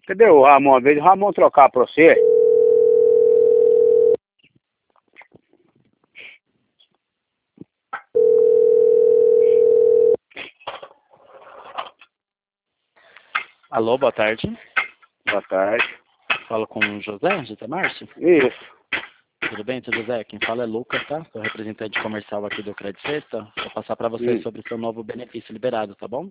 Cadê o Ramon? Às vezes o Ramon trocar pra você. Alô, boa tarde. Boa tarde. Falo com o José Márcio. Isso. Tudo bem, seu José? Quem fala é Lucas, tá? Sou representante comercial aqui do Credit Sexta. Vou passar para você sobre o seu novo benefício liberado, tá bom?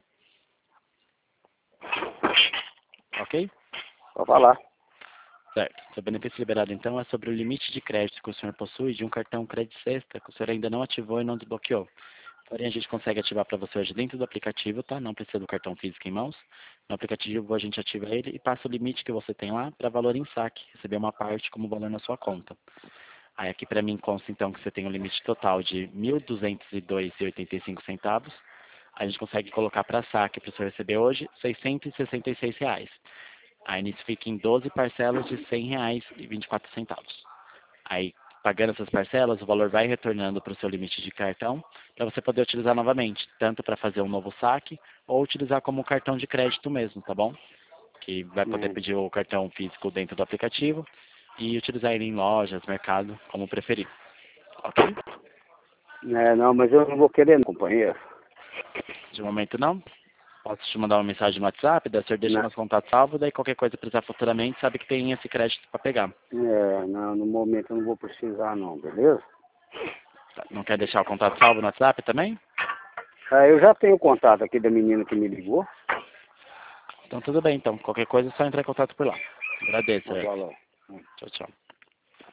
Ok? Pode falar. Certo. Seu benefício liberado, então, é sobre o limite de crédito que o senhor possui de um cartão Credit Sexta que o senhor ainda não ativou e não desbloqueou. Porém, a gente consegue ativar para você hoje dentro do aplicativo, tá? Não precisa do cartão físico em mãos. No aplicativo, a gente ativa ele e passa o limite que você tem lá para valor em saque, receber uma parte como valor na sua conta. Aí aqui para mim consta então que você tem um limite total de R$ 1.202,85. A gente consegue colocar para saque para você receber hoje R$ 666. Aí nisso fica em 12 parcelas de R$ 100,24. Aí pagando essas parcelas, o valor vai retornando para o seu limite de cartão para você poder utilizar novamente, tanto para fazer um novo saque ou utilizar como cartão de crédito mesmo, tá bom? Que vai poder pedir o cartão físico dentro do aplicativo e utilizar ele em lojas, mercado, como preferir. Ok? Não, mas eu não vou querer, não, companheiro. De momento não. Posso te mandar uma mensagem no WhatsApp, daí o senhor deixa Não, meus contatos salvos, daí qualquer coisa precisar futuramente, sabe que tem esse crédito para pegar. não, no momento eu não vou precisar, não, beleza? Não quer deixar o contato salvo no WhatsApp também? Eu já tenho o contato aqui da menina que me ligou. Então tudo bem, então. Qualquer coisa é só entrar em contato por lá. Agradeço, Vou Eric. falar. Tchau, tchau.